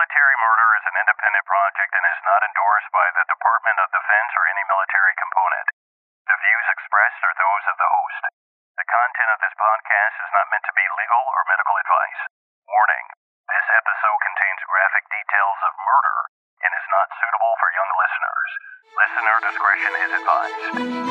Military Murder is an independent project and is not endorsed by the Department of Defense or any military component. The views expressed are those of the host. The content of this podcast is not meant to be legal or medical advice. Warning: this episode contains graphic details of murder and is not suitable for young listeners. Listener discretion is advised.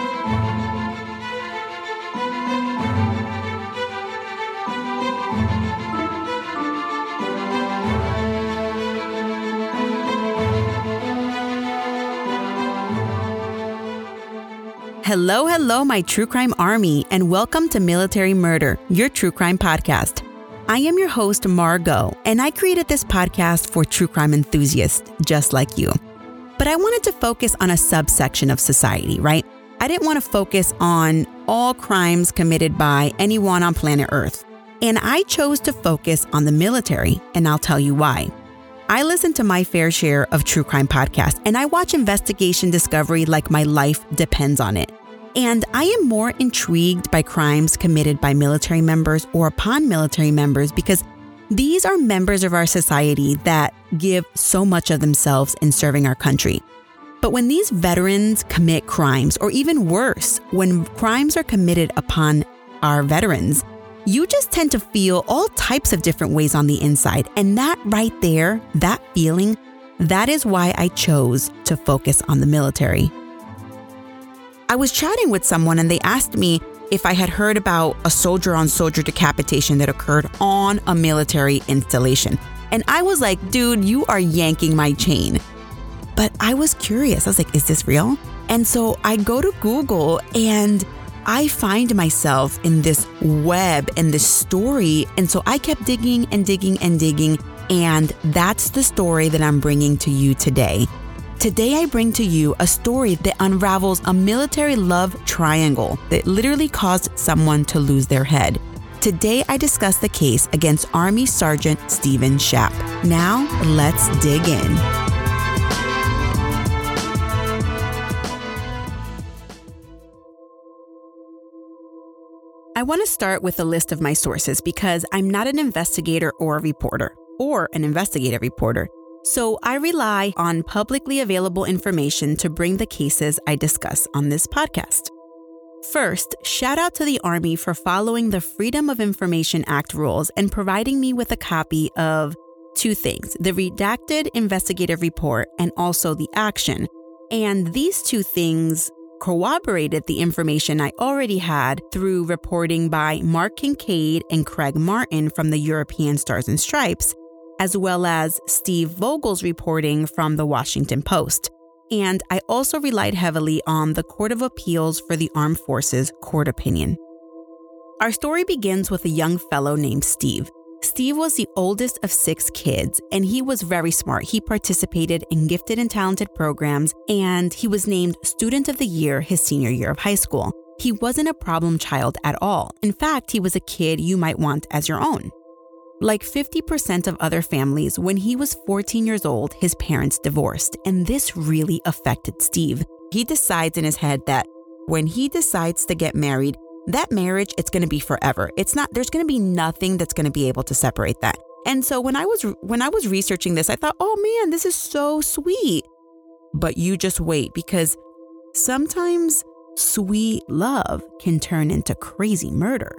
Hello, my true crime army, and welcome to Military Murder, your true crime podcast. I am your host, Margot, and I created this podcast for true crime enthusiasts just like you. But I wanted to focus on a subsection of society, right? I didn't want to focus on all crimes committed by anyone on planet Earth. And I chose to focus on the military, and I'll tell you why. I listen to my fair share of true crime podcasts, and I watch Investigation Discovery like my life depends on it. And I am more intrigued by crimes committed by military members or upon military members because these are members of our society that give so much of themselves in serving our country. But when these veterans commit crimes, or even worse, when crimes are committed upon our veterans, you just tend to feel all types of different ways on the inside. And that right there, that feeling, that is why I chose to focus on the military. I was chatting with someone and they asked me if I had heard about a soldier-on-soldier decapitation that occurred on a military installation. And I was like, dude, you are yanking my chain. But I was curious. I was like, is this real? And so I go to Google and I find myself in this web and this story. And so I kept digging and digging and digging. And that's the story that I'm bringing to you today. Today, I bring to you a story that unravels a military love triangle that literally caused someone to lose their head. Today, I discuss the case against Army Sergeant Stephen Schaap. Now, let's dig in. I want to start with a list of my sources because I'm not an investigator or a reporter, or an investigative reporter. So I rely on publicly available information to bring the cases I discuss on this podcast. First, shout out to the Army for following the Freedom of Information Act rules and providing me with a copy of two things, the redacted investigative report and also the action. And these two things corroborated the information I already had through reporting by Mark Kincaid and Craig Martin from the European Stars and Stripes, as well as Steve Vogel's reporting from the Washington Post. And I also relied heavily on the Court of Appeals for the Armed Forces court opinion. Our story begins with a young fellow named Steve. Steve was the oldest of 6 kids, and he was very smart. He participated in gifted and talented programs, and he was named Student of the Year his senior year of high school. He wasn't a problem child at all. In fact, he was a kid you might want as your own. Like 50% of other families, when he was 14 years old, his parents divorced, and this really affected Steve. He decides in his head that when he decides to get married, that marriage, it's going to be forever. There's going to be nothing that's going to be able to separate that. And so when I was researching this, I thought, oh man, this is so sweet. But you just wait, because sometimes sweet love can turn into crazy murder.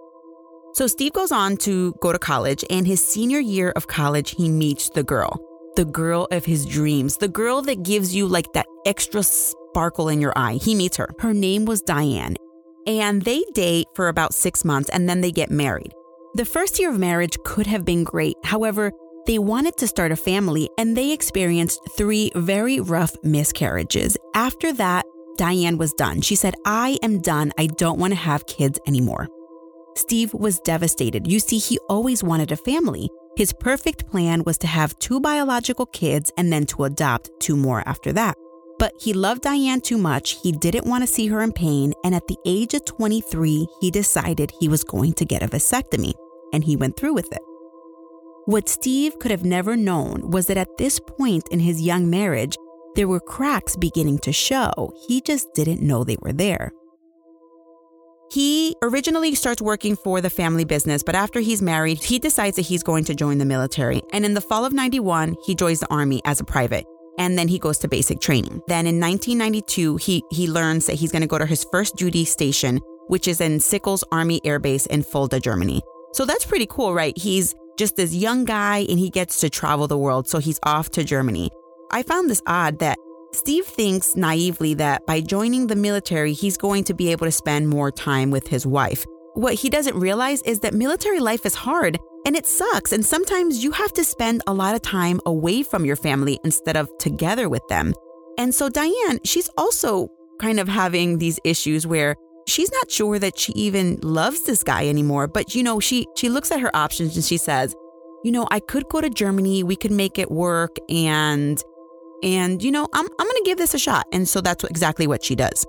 So Steve goes on to go to college, and his senior year of college, he meets the girl of his dreams, the girl that gives you like that extra sparkle in your eye. He meets her. Her name was Diane, and they date for about 6 months, and then they get married. The first year of marriage could have been great. However, they wanted to start a family, and they experienced 3 very rough miscarriages. After that, Diane was done. She said, I am done. I don't want to have kids anymore. Steve was devastated. You see, he always wanted a family. His perfect plan was to have 2 biological kids and then to adopt 2 more after that. But he loved Diane too much. He didn't want to see her in pain. And at the age of 23, he decided he was going to get a vasectomy, and he went through with it. What Steve could have never known was that at this point in his young marriage, there were cracks beginning to show. He just didn't know they were there. He originally starts working for the family business, but after he's married, he decides that he's going to join the military. And in the fall of 91, he joins the Army as a private. And then he goes to basic training. Then in 1992, he learns that he's going to go to his first duty station, which is in Sickles Army Air Base in Fulda, Germany. So that's pretty cool, right? He's just this young guy and he gets to travel the world. So he's off to Germany. I found this odd that Steve thinks naively that by joining the military, he's going to be able to spend more time with his wife. What he doesn't realize is that military life is hard and it sucks. And sometimes you have to spend a lot of time away from your family instead of together with them. And so Diane, she's also kind of having these issues where she's not sure that she even loves this guy anymore. But, she looks at her options and she says, I could go to Germany. We could make it work. And I'm going to give this a shot. And so that's exactly what she does.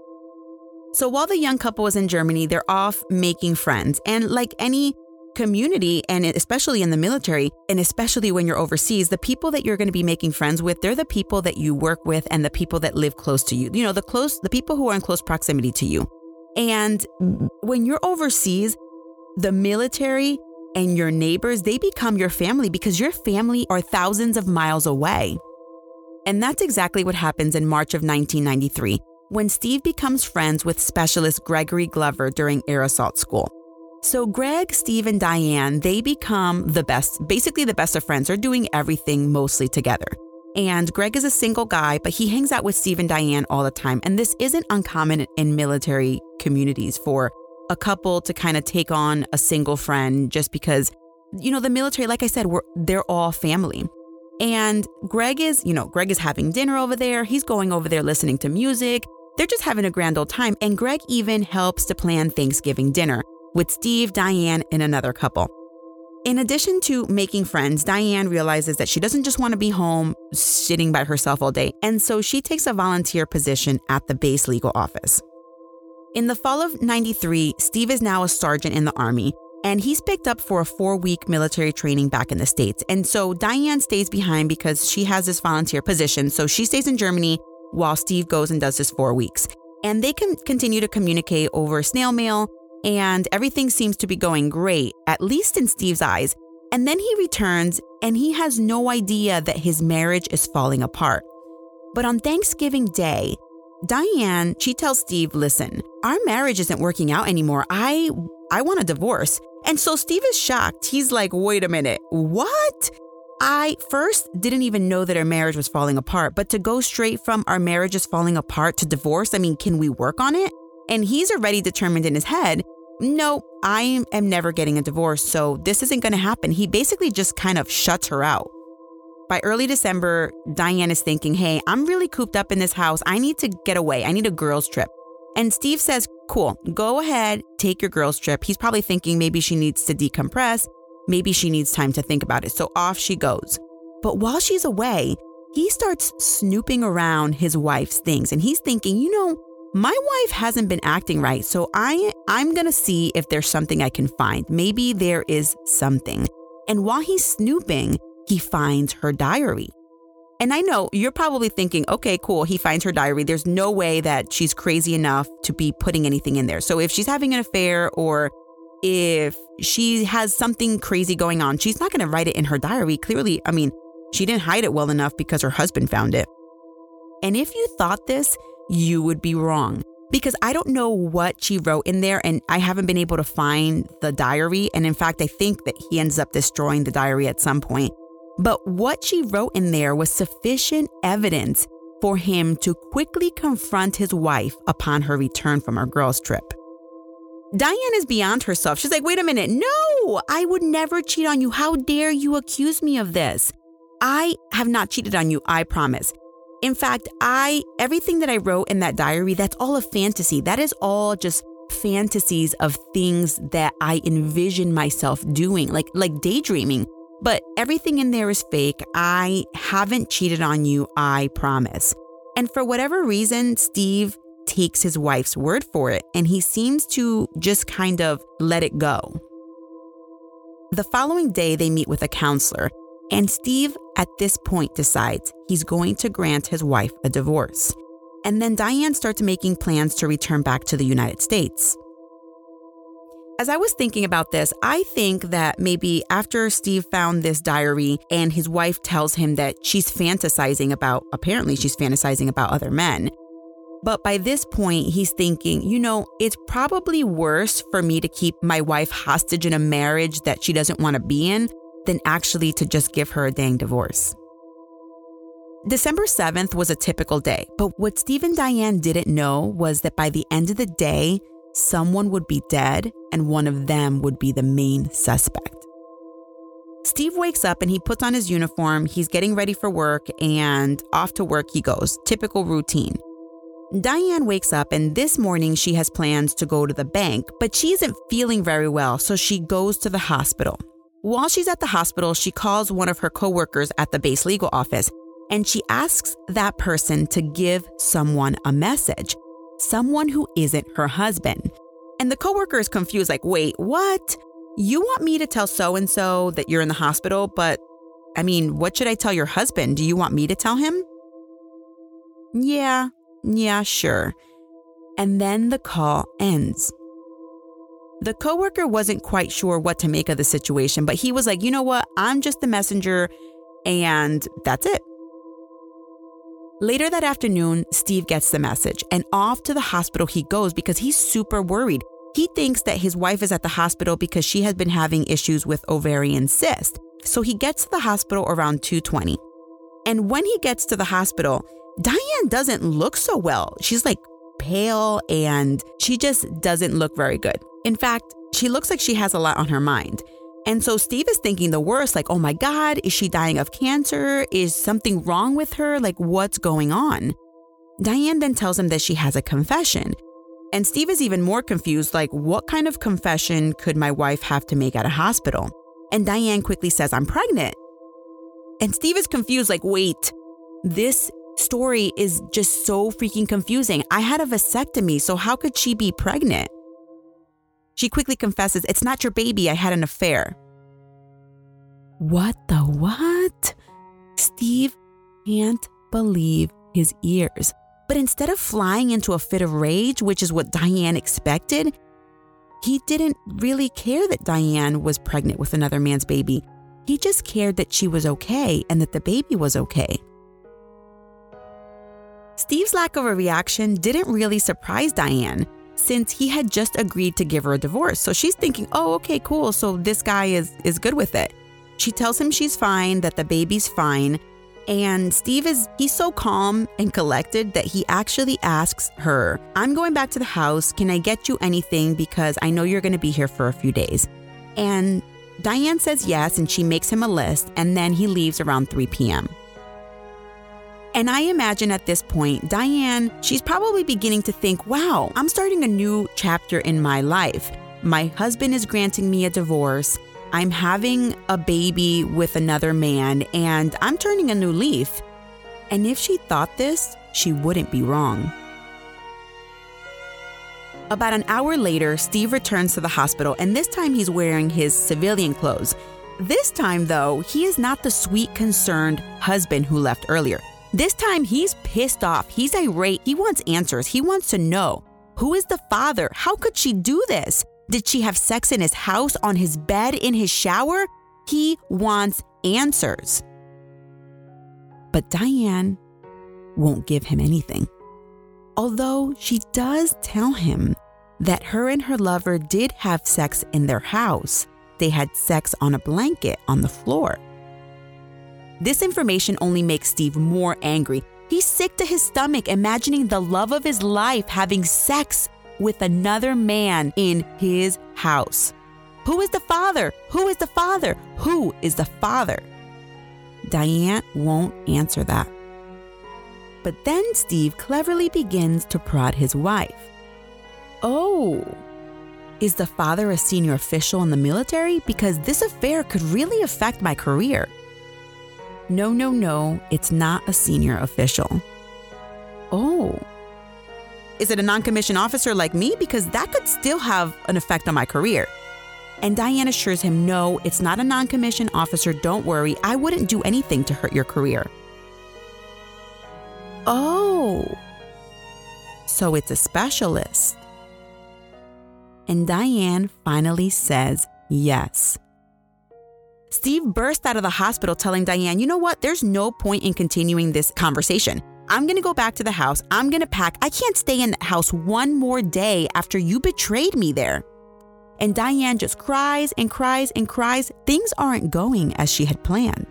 So while the young couple is in Germany, they're off making friends. And like any community, and especially in the military, and especially when you're overseas, the people that you're going to be making friends with, they're the people that you work with and the people that live close to you. The people who are in close proximity to you. And when you're overseas, the military and your neighbors, they become your family because your family are thousands of miles away. And that's exactly what happens in March of 1993, when Steve becomes friends with specialist Gregory Glover during air assault school. So Greg, Steve, and Diane, they become basically the best of friends. They're doing everything mostly together. And Greg is a single guy, but he hangs out with Steve and Diane all the time. And this isn't uncommon in military communities for a couple to kind of take on a single friend just because, the military, like I said, they're all family. And Greg is having dinner over there. He's going over there listening to music. They're just having a grand old time. And Greg even helps to plan Thanksgiving dinner with Steve, Diane, and another couple. In addition to making friends, Diane realizes that she doesn't just want to be home sitting by herself all day. And so she takes a volunteer position at the base legal office. In the fall of 93, Steve is now a sergeant in the Army. And he's picked up for a 4-week military training back in the States. And so Diane stays behind because she has this volunteer position. So she stays in Germany while Steve goes and does his 4 weeks. And they can continue to communicate over snail mail. And everything seems to be going great, at least in Steve's eyes. And then he returns and he has no idea that his marriage is falling apart. But on Thanksgiving Day, Diane, she tells Steve, listen, our marriage isn't working out anymore. I want a divorce. And so Steve is shocked. He's like, wait a minute, what? I first didn't even know that our marriage was falling apart, but to go straight from our marriage is falling apart to divorce, can we work on it? And he's already determined in his head, no, I am never getting a divorce, so this isn't going to happen. He basically just kind of shuts her out. By early December, Diane is thinking, hey, I'm really cooped up in this house. I need to get away. I need a girls' trip. And Steve says, cool, go ahead, take your girls' trip. He's probably thinking maybe she needs to decompress. Maybe she needs time to think about it. So off she goes. But while she's away, he starts snooping around his wife's things. And he's thinking, my wife hasn't been acting right. So I'm going to see if there's something I can find. Maybe there is something. And while he's snooping, he finds her diary. And I know you're probably thinking, okay, cool. He finds her diary. There's no way that she's crazy enough to be putting anything in there. So if she's having an affair or if she has something crazy going on, she's not going to write it in her diary. Clearly, she didn't hide it well enough because her husband found it. And if you thought this, you would be wrong because I don't know what she wrote in there and I haven't been able to find the diary. And in fact, I think that he ends up destroying the diary at some point. But what she wrote in there was sufficient evidence for him to quickly confront his wife upon her return from her girls' trip. Diane is beyond herself. She's like, wait a minute. No, I would never cheat on you. How dare you accuse me of this? I have not cheated on you, I promise. In fact, everything that I wrote in that diary, that's all a fantasy. That is all just fantasies of things that I envision myself doing, like daydreaming. But everything in there is fake. I haven't cheated on you, I promise. And for whatever reason, Steve takes his wife's word for it, and he seems to just kind of let it go. The following day, they meet with a counselor, and Steve, at this point, decides he's going to grant his wife a divorce. And then Diane starts making plans to return back to the United States. As I was thinking about this, I think that maybe after Steve found this diary and his wife tells him that apparently she's fantasizing about other men. But by this point, he's thinking, it's probably worse for me to keep my wife hostage in a marriage that she doesn't want to be in than actually to just give her a dang divorce. December 7th was a typical day, but what Steve and Diane didn't know was that by the end of the day, someone would be dead and one of them would be the main suspect. Steve wakes up and he puts on his uniform, he's getting ready for work, and off to work he goes. Typical routine. Diane wakes up and this morning she has plans to go to the bank, but she isn't feeling very well, so she goes to the hospital. While she's at the hospital, she calls one of her coworkers at the base legal office, and she asks that person to give someone a message, someone who isn't her husband. And the coworker is confused, like, wait, what? You want me to tell so-and-so that you're in the hospital, but what should I tell your husband? Do you want me to tell him? Yeah, sure. And then the call ends. The coworker wasn't quite sure what to make of the situation, but he was like, you know what? I'm just the messenger, and that's it. Later that afternoon, Steve gets the message and off to the hospital he goes because he's super worried. He thinks that his wife is at the hospital because she has been having issues with ovarian cyst. So he gets to the hospital around 2:20. And when he gets to the hospital, Diane doesn't look so well. She's like pale and she just doesn't look very good. In fact, she looks like she has a lot on her mind. And so Steve is thinking the worst, like, oh my God, is she dying of cancer? Is something wrong with her? Like, what's going on? Diane then tells him that she has a confession. And Steve is even more confused, like, what kind of confession could my wife have to make at a hospital? And Diane quickly says, I'm pregnant. And Steve is confused, like, wait, this story is just so freaking confusing. I had a vasectomy, so how could she be pregnant? She quickly confesses, it's not your baby, I had an affair. What the what? Steve can't believe his ears. But instead of flying into a fit of rage, which is what Diane expected, he didn't really care that Diane was pregnant with another man's baby. He just cared that she was okay and that the baby was okay. Steve's lack of a reaction didn't really surprise Diane, since he had just agreed to give her a divorce. So she's thinking, oh, okay, cool. So this guy is good with it. She tells him she's fine, that the baby's fine. And he's so calm and collected that he actually asks her, I'm going back to the house. Can I get you anything? Because I know you're going to be here for a few days. And Diane says yes, and she makes him a list. And then he leaves around 3 p.m. And I imagine at this point, Diane, she's probably beginning to think, wow, I'm starting a new chapter in my life. My husband is granting me a divorce. I'm having a baby with another man, and I'm turning a new leaf. And if she thought this, she wouldn't be wrong. About an hour later, Steve returns to the hospital, and this time he's wearing his civilian clothes. This time, though, he is not the sweet, concerned husband who left earlier. This time, he's pissed off. He's irate. He wants answers. He wants to know, who is the father? How could she do this? Did she have sex in his house, on his bed, in his shower? He wants answers. But Diane won't give him anything. Although she does tell him that her and her lover did have sex in their house. They had sex on a blanket on the floor. This information only makes Steve more angry. He's sick to his stomach imagining the love of his life having sex with another man in his house. Who is the father? Who is the father? Who is the father? Diane won't answer that. But then Steve cleverly begins to prod his wife. Oh, is the father a senior official in the military? Because this affair could really affect my career. No, it's not a senior official. Oh, is it a non-commissioned officer like me? Because that could still have an effect on my career. And Diane assures him, no, it's not a non-commissioned officer. Don't worry. I wouldn't do anything to hurt your career. Oh, so it's a specialist. and Diane finally says yes. Steve burst out of the hospital telling Diane, you know what? There's no point in continuing this conversation. I'm going to go back to the house. I'm going to pack. I can't stay in the house one more day after you betrayed me there. And Diane just cries and cries and cries. Things aren't going as she had planned.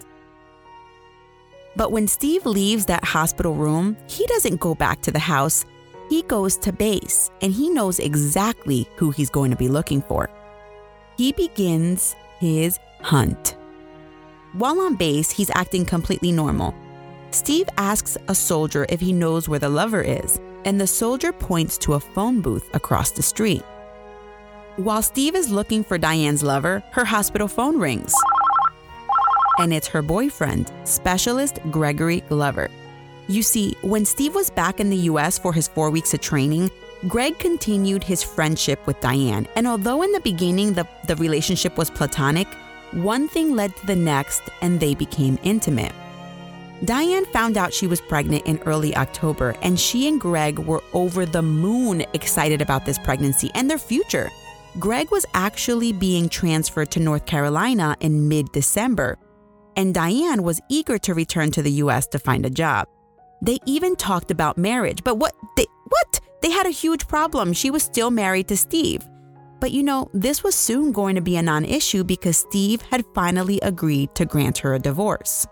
But when Steve leaves that hospital room, he doesn't go back to the house. He goes to base, and he knows exactly who he's going to be looking for. He begins his hunt. While on base, he's acting completely normal. Steve asks a soldier if he knows where the lover is, and the soldier points to a phone booth across the street. While Steve is looking for Diane's lover, her hospital phone rings. And it's her boyfriend, Specialist Gregory Glover. You see, when Steve was back in the U.S. for his 4 weeks of training, Greg continued his friendship with Diane. And although in the beginning the relationship was platonic, one thing led to the next and they became intimate. Diane found out she was pregnant in early October, and she and Greg were over the moon excited about this pregnancy and their future. Greg was actually being transferred to North Carolina in mid-December, and Diane was eager to return to the U.S. to find a job. They even talked about marriage, but what? They had a huge problem. She was still married to Steve. But this was soon going to be a non-issue because Steve had finally agreed to grant her a divorce.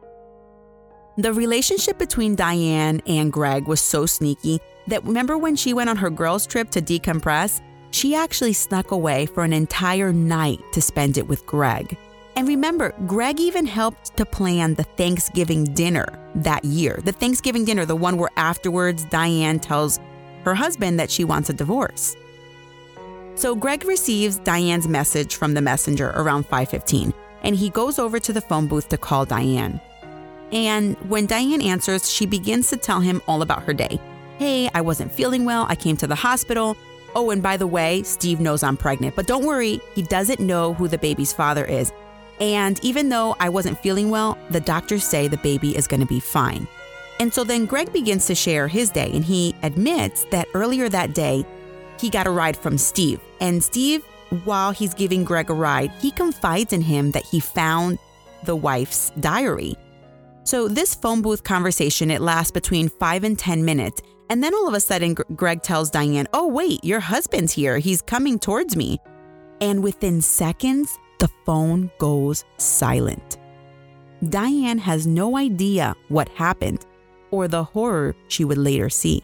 The relationship between Diane and Greg was so sneaky that remember when she went on her girls' trip to decompress? She actually snuck away for an entire night to spend it with Greg. And remember, Greg even helped to plan the Thanksgiving dinner that year. The Thanksgiving dinner, the one where afterwards Diane tells her husband that she wants a divorce. So Greg receives Diane's message from the messenger around 5:15, and he goes over to the phone booth to call Diane. And when Diane answers, she begins to tell him all about her day. Hey, I wasn't feeling well. I came to the hospital. Oh, and by the way, Steve knows I'm pregnant. But don't worry, he doesn't know who the baby's father is. And even though I wasn't feeling well, the doctors say the baby is going to be fine. And so then Greg begins to share his day, and he admits that earlier that day, he got a ride from Steve. And Steve, while he's giving Greg a ride, he confides in him that he found the wife's diary. So this phone booth conversation, it lasts between 5 and 10 minutes. And then all of a sudden, Greg tells Diane, oh, wait, your husband's here. He's coming towards me. And within seconds, the phone goes silent. Diane has no idea what happened or the horror she would later see.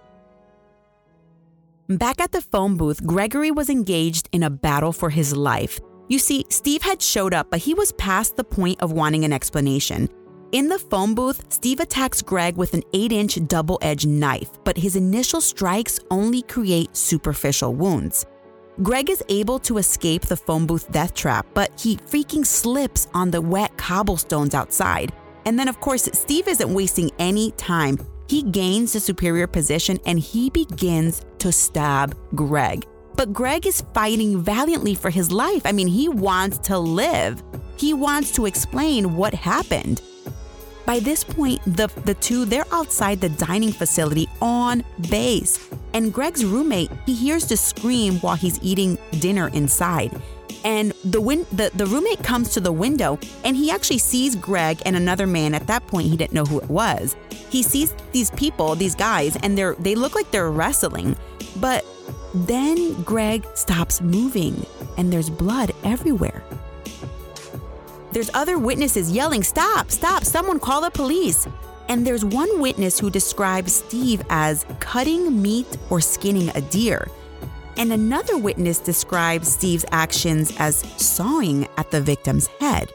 Back at the phone booth, Gregory was engaged in a battle for his life. You see, Steve had showed up, but he was past the point of wanting an explanation. In the phone booth, Steve attacks Greg with an 8-inch double-edged knife, but his initial strikes only create superficial wounds. Greg is able to escape the phone booth death trap, but he freaking slips on the wet cobblestones outside. And then, of course, Steve isn't wasting any time. He gains a superior position and he begins to stab Greg. But Greg is fighting valiantly for his life. I mean, he wants to live. He wants to explain what happened. By this point, the two, they're outside the dining facility on base. And Greg's roommate, he hears the scream while he's eating dinner inside. And the roommate comes to the window and he actually sees Greg and another man. At that point, he didn't know who it was. He sees these people, these guys, and they look like they're wrestling. But then Greg stops moving and there's blood everywhere. There's other witnesses yelling, stop, someone call the police. And there's one witness who describes Steve as cutting meat or skinning a deer. And another witness describes Steve's actions as sawing at the victim's head.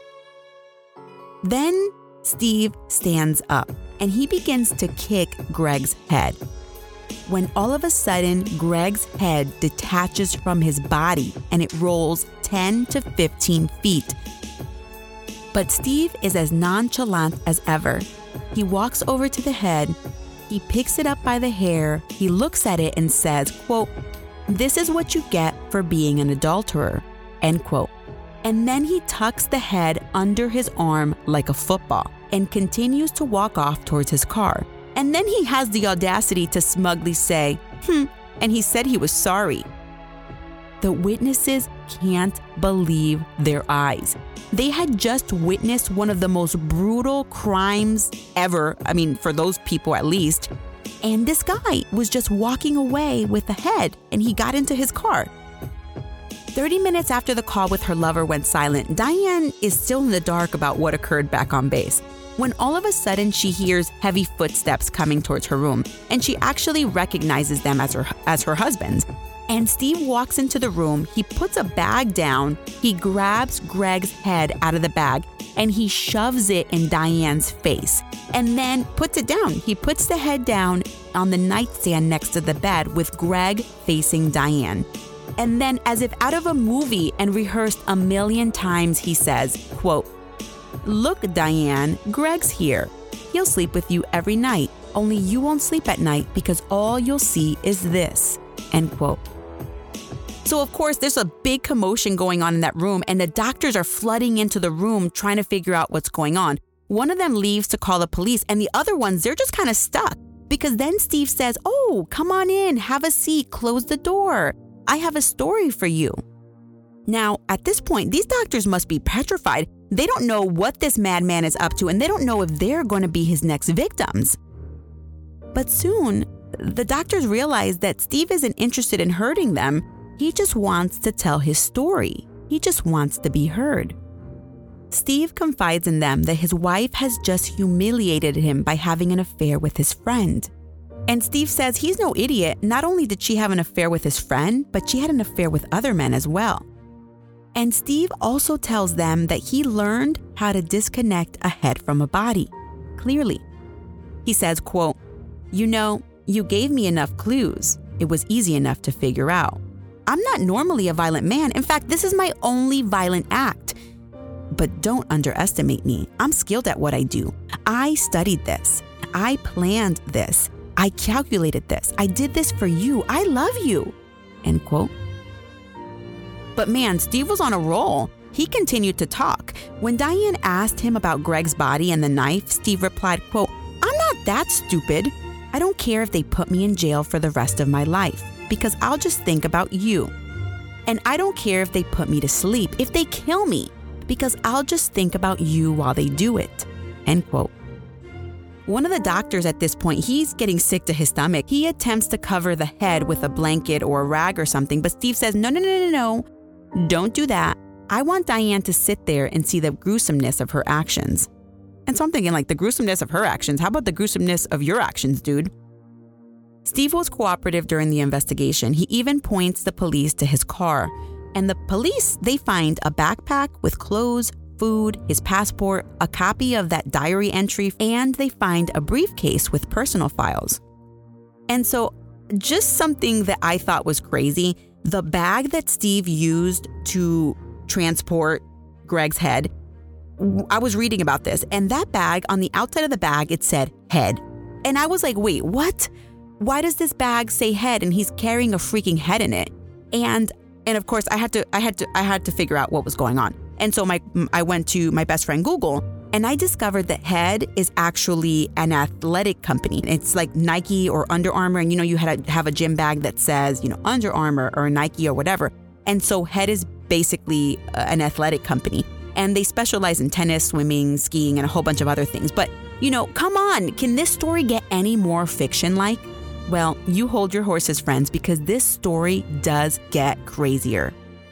Then Steve stands up and he begins to kick Greg's head. When all of a sudden, Greg's head detaches from his body and it rolls 10 to 15 feet. But Steve is as nonchalant as ever. He walks over to the head, he picks it up by the hair, he looks at it and says, quote, "This is what you get for being an adulterer," end quote. And then he tucks the head under his arm like a football and continues to walk off towards his car. And then he has the audacity to smugly say, and he said he was sorry. The witnesses can't believe their eyes. They had just witnessed one of the most brutal crimes ever, for those people at least. And this guy was just walking away with a head, and he got into his car. 30 minutes after the call with her lover went silent, Diane is still in the dark about what occurred back on base, when all of a sudden she hears heavy footsteps coming towards her room, and she actually recognizes them as her husband's. And Steve walks into the room, he puts a bag down, he grabs Greg's head out of the bag, and he shoves it in Diane's face, and then puts it down. He puts the head down on the nightstand next to the bed with Greg facing Diane. And then, as if out of a movie and rehearsed a million times, he says, quote, "Look, Diane, Greg's here. He'll sleep with you every night, only you won't sleep at night because all you'll see is this," end quote. So, of course, there's a big commotion going on in that room, and the doctors are flooding into the room trying to figure out what's going on. One of them leaves to call the police, and the other ones, they're just kind of stuck. Because then Steve says, "Oh, come on in, have a seat, close the door. I have a story for you." Now, at this point, these doctors must be petrified. They don't know what this madman is up to, and they don't know if they're going to be his next victims. But soon, the doctors realize that Steve isn't interested in hurting them. He just wants to tell his story. He just wants to be heard. Steve confides in them that his wife has just humiliated him by having an affair with his friend. And Steve says he's no idiot. Not only did she have an affair with his friend, but she had an affair with other men as well. And Steve also tells them that he learned how to disconnect a head from a body, clearly. He says, quote, "You gave me enough clues. It was easy enough to figure out. I'm not normally a violent man. In fact, this is my only violent act. But don't underestimate me. I'm skilled at what I do. I studied this. I planned this. I calculated this. I did this for you. I love you," end quote. But man, Steve was on a roll. He continued to talk. When Diane asked him about Greg's body and the knife, Steve replied, quote, "I'm not that stupid. I don't care if they put me in jail for the rest of my life, because I'll just think about you. And I don't care if they put me to sleep, if they kill me, because I'll just think about you while they do it," end quote. One of the doctors at this point, he's getting sick to his stomach. He attempts to cover the head with a blanket or a rag or something, but Steve says, no, don't do that. I want Diane to sit there and see the gruesomeness of her actions. And so I'm thinking, like, the gruesomeness of her actions, how about the gruesomeness of your actions, dude? Steve was cooperative during the investigation. He even points the police to his car. And the police, they find a backpack with clothes, food, his passport, a copy of that diary entry, and they find a briefcase with personal files. And so, just something that I thought was crazy, the bag that Steve used to transport Greg's head, I was reading about this, and that bag, on the outside of the bag, it said head. And I was like, wait, what? Why does this bag say head and he's carrying a freaking head in it? And of course, I had to figure out what was going on. And so I went to my best friend Google, and I discovered that Head is actually an athletic company. It's like Nike or Under Armour, and you had to have a gym bag that says, Under Armour or Nike or whatever. And so Head is basically an athletic company, and they specialize in tennis, swimming, skiing, and a whole bunch of other things. But, come on, can this story get any more fiction-like? Well, you hold your horses, friends, because this story does get crazier.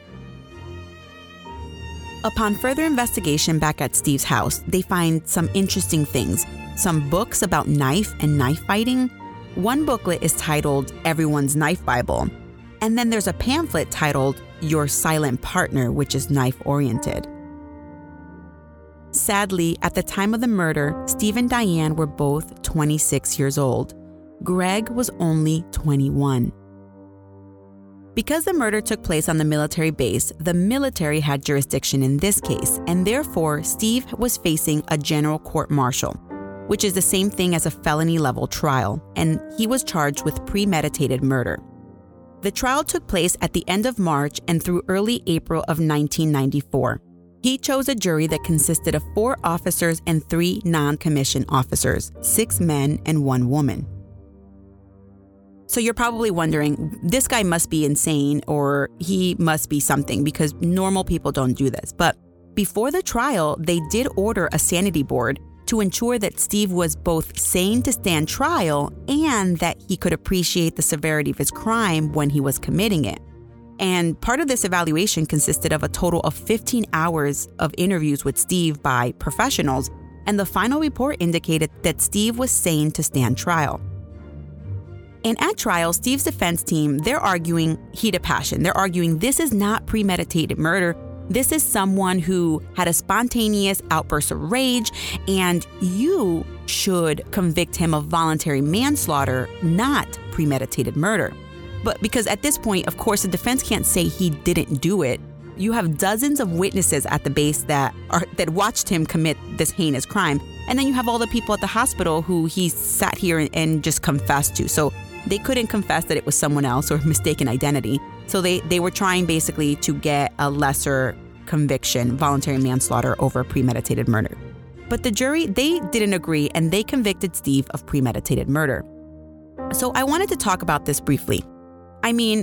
Upon further investigation back at Steve's house, they find some interesting things. Some books about knife and knife fighting. One booklet is titled Everyone's Knife Bible. And then there's a pamphlet titled Your Silent Partner, which is knife-oriented. Sadly, at the time of the murder, Steve and Diane were both 26 years old. Greg was only 21. Because the murder took place on the military base, the military had jurisdiction in this case, and therefore Steve was facing a general court-martial, which is the same thing as a felony-level trial, and he was charged with premeditated murder. The trial took place at the end of March and through early April of 1994. He chose a jury that consisted of 4 officers and 3 non-commissioned officers, 6 men and 1 woman. So you're probably wondering, this guy must be insane or he must be something because normal people don't do this. But before the trial, they did order a sanity board to ensure that Steve was both sane to stand trial and that he could appreciate the severity of his crime when he was committing it. And part of this evaluation consisted of a total of 15 hours of interviews with Steve by professionals, and the final report indicated that Steve was sane to stand trial. And at trial, Steve's defense team, they're arguing heat of passion. They're arguing this is not premeditated murder. This is someone who had a spontaneous outburst of rage, and you should convict him of voluntary manslaughter, not premeditated murder. But because at this point, of course, the defense can't say he didn't do it. You have dozens of witnesses at the base that watched him commit this heinous crime. And then you have all the people at the hospital who he sat here and just confessed to. So they couldn't confess that it was someone else or mistaken identity. So they were trying basically to get a lesser conviction, voluntary manslaughter over premeditated murder. But the jury, they didn't agree and they convicted Steve of premeditated murder. So I wanted to talk about this briefly. I mean,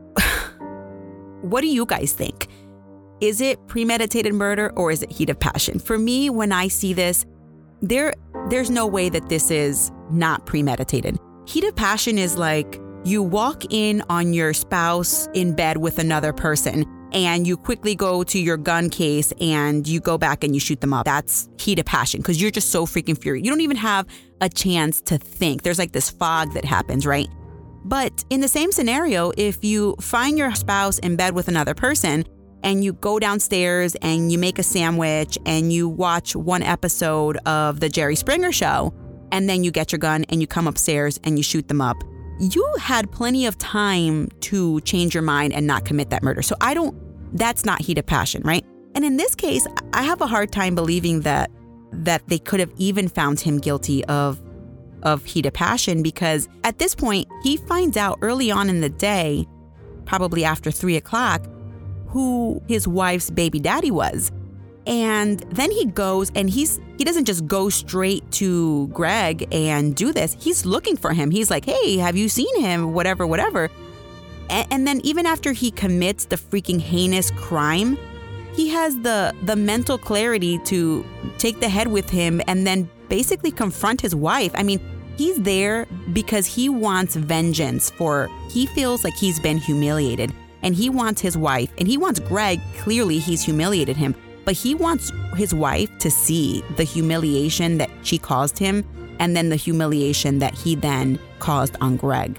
what do you guys think? Is it premeditated murder or is it heat of passion? For me, when I see this, there's no way that this is not premeditated. Heat of passion is like you walk in on your spouse in bed with another person and you quickly go to your gun case and you go back and you shoot them up. That's heat of passion because you're just so freaking furious. You don't even have a chance to think. There's like this fog that happens, right? But in the same scenario, if you find your spouse in bed with another person and you go downstairs and you make a sandwich and you watch one episode of the Jerry Springer Show, and then you get your gun and you come upstairs and you shoot them up, you had plenty of time to change your mind and not commit that murder. So that's not heat of passion, right? And in this case, I have a hard time believing that they could have even found him guilty of heat of passion because at this point, he finds out early on in the day, probably after 3 o'clock, who his wife's baby daddy was. And then he goes and he doesn't just go straight to Greg and do this. He's looking for him. He's like, hey, have you seen him? Whatever. And then even after he commits the freaking heinous crime, he has the mental clarity to take the head with him and then basically confront his wife. I mean, he's there because he wants vengeance he feels like he's been humiliated and he wants his wife and he wants Greg. Clearly, he's humiliated him. But he wants his wife to see the humiliation that she caused him and then the humiliation that he then caused on Greg.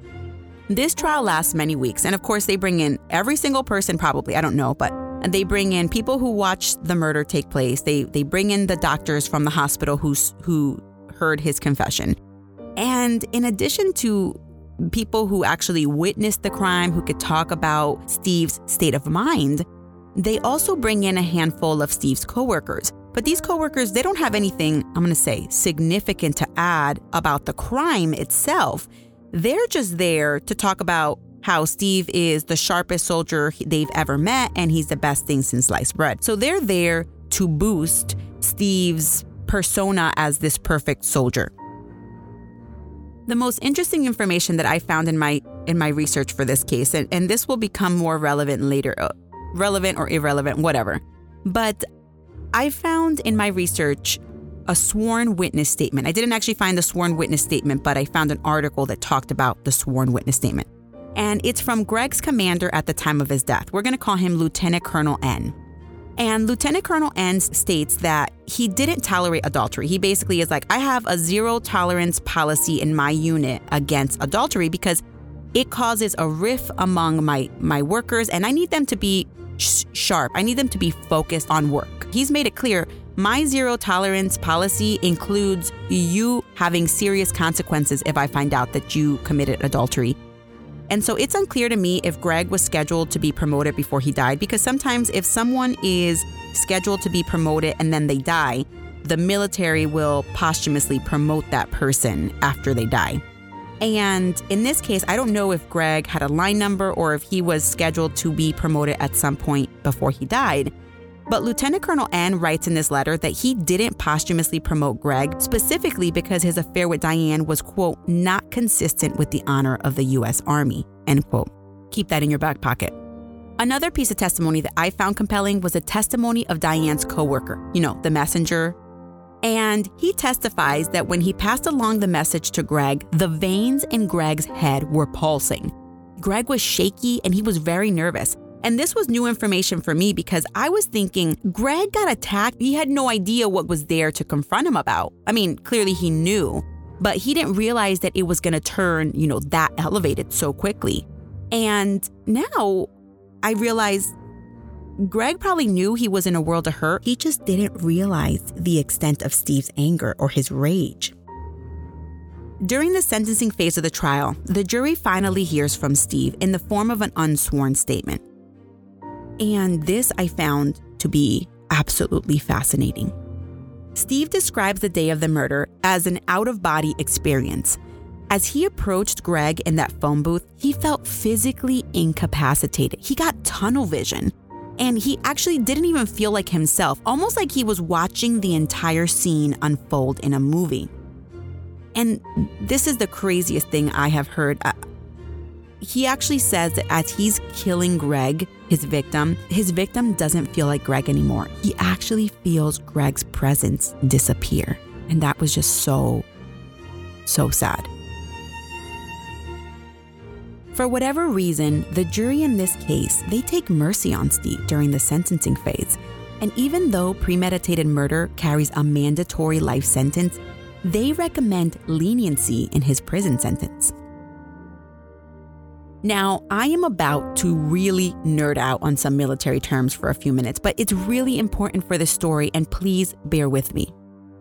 This trial lasts many weeks. And of course, they bring in every single person, probably, I don't know, but they bring in people who watched the murder take place. They bring in the doctors from the hospital who heard his confession. And in addition to people who actually witnessed the crime, who could talk about Steve's state of mind, they also bring in a handful of Steve's coworkers. But these coworkers, they don't have anything, I'm going to say, significant to add about the crime itself. They're just there to talk about how Steve is the sharpest soldier they've ever met and he's the best thing since sliced bread. So they're there to boost Steve's persona as this perfect soldier. The most interesting information that I found in my research for this case, and this will become more relevant later, relevant or irrelevant, whatever. But I found in my research a sworn witness statement. I didn't actually find the sworn witness statement, but I found an article that talked about the sworn witness statement. And it's from Greg's commander at the time of his death. We're going to call him Lieutenant Colonel N. And Lieutenant Colonel N states that he didn't tolerate adultery. He basically is like, I have a zero tolerance policy in my unit against adultery because it causes a rift among my workers and I need them to be sharp. I need them to be focused on work. He's made it clear, my zero tolerance policy includes you having serious consequences if I find out that you committed adultery. And so it's unclear to me if Greg was scheduled to be promoted before he died, because sometimes if someone is scheduled to be promoted and then they die, the military will posthumously promote that person after they die. And in this case, I don't know if Greg had a line number or if he was scheduled to be promoted at some point before he died. But Lieutenant Colonel N writes in this letter that he didn't posthumously promote Greg specifically because his affair with Diane was, quote, not consistent with the honor of the U.S. Army, end quote. Keep that in your back pocket. Another piece of testimony that I found compelling was a testimony of Diane's coworker, the messenger. And he testifies that when he passed along the message to Greg, the veins in Greg's head were pulsing. Greg was shaky and he was very nervous. And this was new information for me because I was thinking, Greg got attacked. He had no idea what was there to confront him about. I mean, clearly he knew, but he didn't realize that it was going to turn, that elevated so quickly. And now I realize Greg probably knew he was in a world of hurt. He just didn't realize the extent of Steve's anger or his rage. During the sentencing phase of the trial, the jury finally hears from Steve in the form of an unsworn statement. And this I found to be absolutely fascinating. Steve describes the day of the murder as an out-of-body experience. As he approached Greg in that phone booth, he felt physically incapacitated. He got tunnel vision, and he actually didn't even feel like himself, almost like he was watching the entire scene unfold in a movie. And this is the craziest thing I have heard. He actually says that as he's killing Greg, his victim doesn't feel like Greg anymore. He actually feels Greg's presence disappear. And that was just so sad. For whatever reason, the jury in this case, they take mercy on Steve during the sentencing phase. And even though premeditated murder carries a mandatory life sentence, they recommend leniency in his prison sentence. Now, I am about to really nerd out on some military terms for a few minutes, but it's really important for this story, and please bear with me.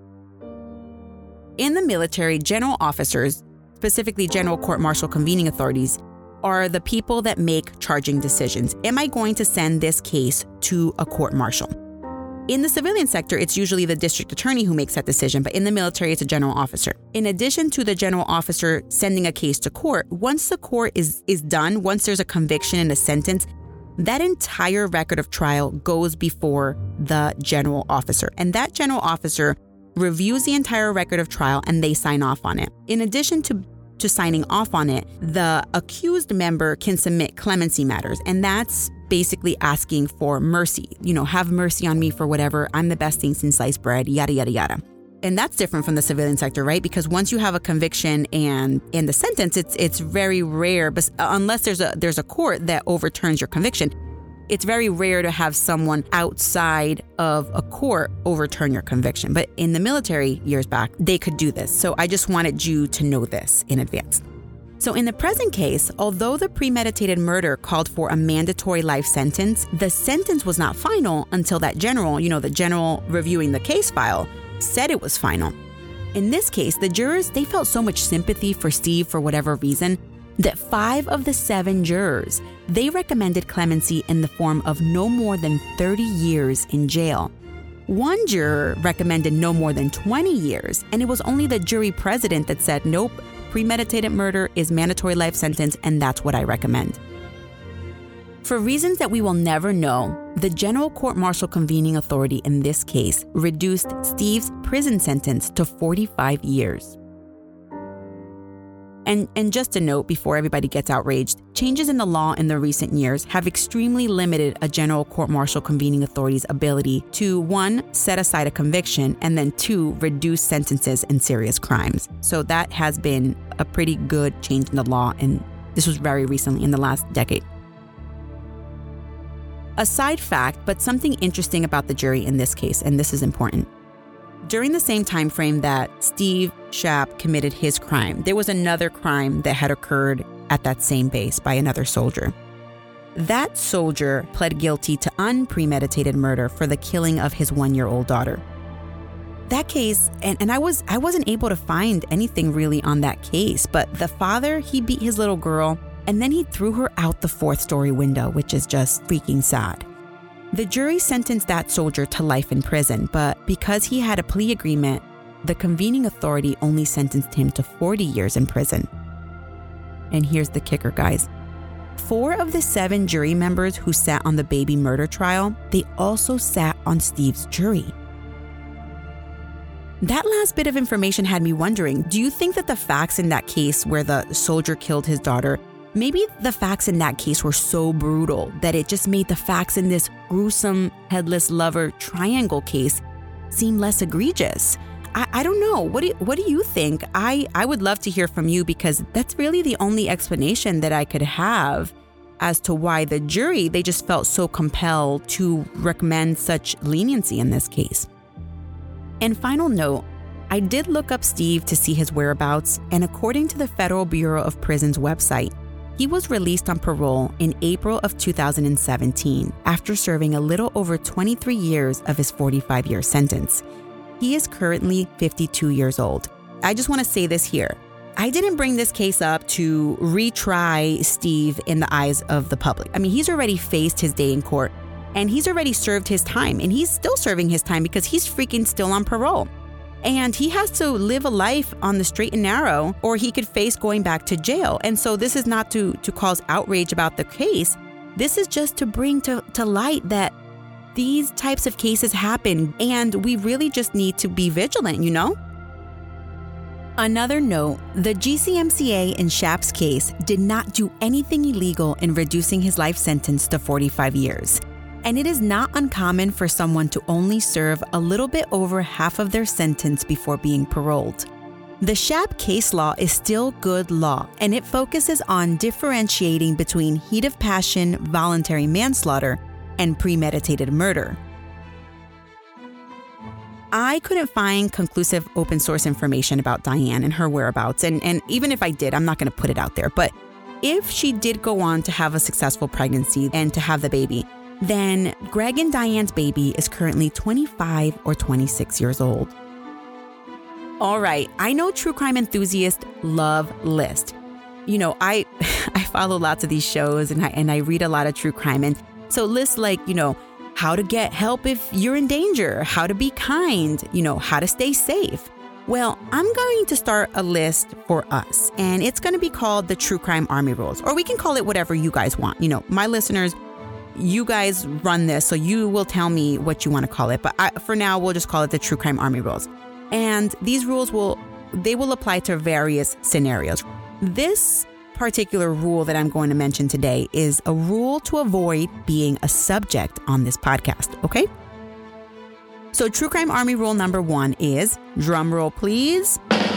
In the military, general officers, specifically general court-martial convening authorities, are the people that make charging decisions. Am I going to send this case to a court-martial? In the civilian sector, it's usually the district attorney who makes that decision, but in the military, it's a general officer. In addition to the general officer sending a case to court, once the court is done, once there's a conviction and a sentence, that entire record of trial goes before the general officer. And that general officer reviews the entire record of trial and they sign off on it. In addition to signing off on it, the accused member can submit clemency matters, and that's basically asking for mercy. Have mercy on me for whatever. I'm the best thing since sliced bread, yada, yada, yada. And that's different from the civilian sector, right? Because once you have a conviction and in the sentence, it's very rare, but unless there's a court that overturns your conviction, it's very rare to have someone outside of a court overturn your conviction. But in the military years back, they could do this. So I just wanted you to know this in advance. So in the present case, although the premeditated murder called for a mandatory life sentence, the sentence was not final until that general, the general reviewing the case file, said it was final. In this case, the jurors, they felt so much sympathy for Steve for whatever reason that 5 of the 7 jurors, they recommended clemency in the form of no more than 30 years in jail. One juror recommended no more than 20 years, and it was only the jury president that said, nope, premeditated murder is mandatory life sentence, and that's what I recommend. For reasons that we will never know, the General Court-Martial Convening Authority in this case reduced Steve's prison sentence to 45 years. And just a note before everybody gets outraged, changes in the law in the recent years have extremely limited a General Court-Martial Convening Authority's ability to, 1, set aside a conviction, and then 2, reduce sentences in serious crimes. So that has been a pretty good change in the law, and this was very recently in the last decade. A side fact, but something interesting about the jury in this case, and this is important. During the same time frame that Steve Schaap committed his crime, there was another crime that had occurred at that same base by another soldier. That soldier pled guilty to unpremeditated murder for the killing of his 1-year-old daughter. That case, and I wasn't able to find anything really on that case, but the father, he beat his little girl, and then he threw her out the 4th-story window, which is just freaking sad. The jury sentenced that soldier to life in prison, but because he had a plea agreement, the convening authority only sentenced him to 40 years in prison. And here's the kicker, guys. 4 of the 7 jury members who sat on the baby murder trial, they also sat on Steve's jury. That last bit of information had me wondering, do you think that the facts in that case where the soldier killed his daughter, maybe the facts in that case were so brutal that it just made the facts in this gruesome headless lover triangle case seem less egregious? I don't know. What do you think? I would love to hear from you, because that's really the only explanation that I could have as to why the jury, they just felt so compelled to recommend such leniency in this case. And final note, I did look up Steve to see his whereabouts, and according to the Federal Bureau of Prisons website, he was released on parole in April of 2017 after serving a little over 23 years of his 45-year sentence. He is currently 52 years old. I just want to say this here. I didn't bring this case up to retry Steve in the eyes of the public. I mean, he's already faced his day in court, and he's already served his time, and he's still serving his time because he's freaking still on parole. And he has to live a life on the straight and narrow, or he could face going back to jail. And so this is not to cause outrage about the case. This is just to bring to light that these types of cases happen, and we really just need to be vigilant, you know? Another note, the GCMCA in Schaap's case did not do anything illegal in reducing his life sentence to 45 years. And it is not uncommon for someone to only serve a little bit over half of their sentence before being paroled. The Schaap case law is still good law, and it focuses on differentiating between heat of passion, voluntary manslaughter, and premeditated murder. I couldn't find conclusive open source information about Diane and her whereabouts, and even if I did, I'm not going to put it out there. But if she did go on to have a successful pregnancy and to have the baby, then Greg and Diane's baby is currently 25 or 26 years old. All right, I know true crime enthusiasts love lists. You know, I follow lots of these shows, and I read a lot of true crime, and so lists like, you know, how to get help if you're in danger, how to be kind, you know, how to stay safe. Well, I'm going to start a list for us, and it's going to be called the True Crime Army Rules, or we can call it whatever you guys want. You know, my listeners, you guys run this, so you will tell me what you want to call it. But for now, we'll just call it the True Crime Army Rules. And these rules will apply to various scenarios. This particular rule that I'm going to mention today is a rule to avoid being a subject on this podcast, okay? So True Crime Army Rule number 1 is, drum roll please,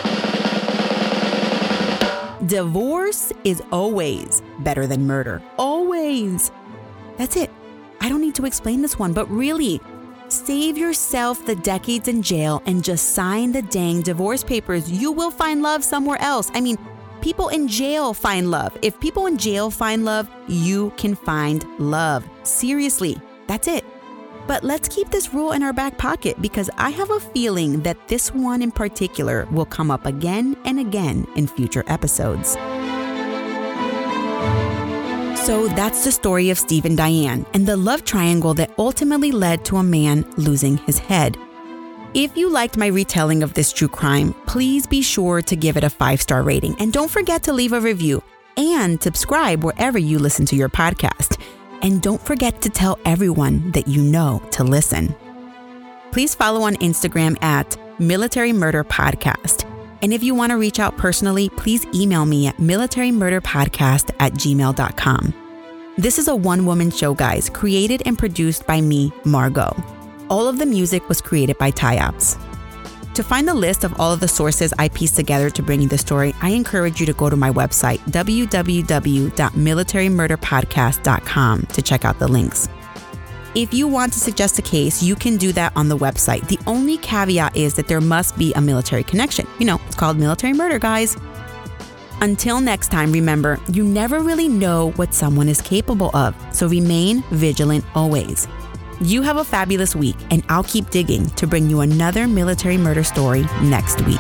divorce is always better than murder. Always. That's it. I don't need to explain this one, but really, save yourself the decades in jail and just sign the dang divorce papers. You will find love somewhere else. I mean, people in jail find love. If people in jail find love, you can find love. Seriously, that's it. But let's keep this rule in our back pocket, because I have a feeling that this one in particular will come up again and again in future episodes. So that's the story of Steve and Diane and the love triangle that ultimately led to a man losing his head. If you liked my retelling of this true crime, please be sure to give it a 5-star rating. And don't forget to leave a review and subscribe wherever you listen to your podcast. And don't forget to tell everyone that you know to listen. Please follow on Instagram at Military Murder Podcast. And if you want to reach out personally, please email me at militarymurderpodcast@gmail.com. This is a one-woman show, guys, created and produced by me, Margot. All of the music was created by Tyops. To find the list of all of the sources I pieced together to bring you the story, I encourage you to go to my website, www.militarymurderpodcast.com, to check out the links. If you want to suggest a case, you can do that on the website. The only caveat is that there must be a military connection. You know, it's called military murder, guys. Until next time, remember, you never really know what someone is capable of, so remain vigilant always. You have a fabulous week, and I'll keep digging to bring you another military murder story next week.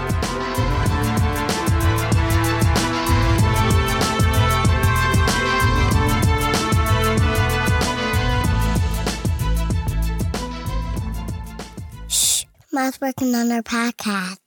Mom's working on her podcast.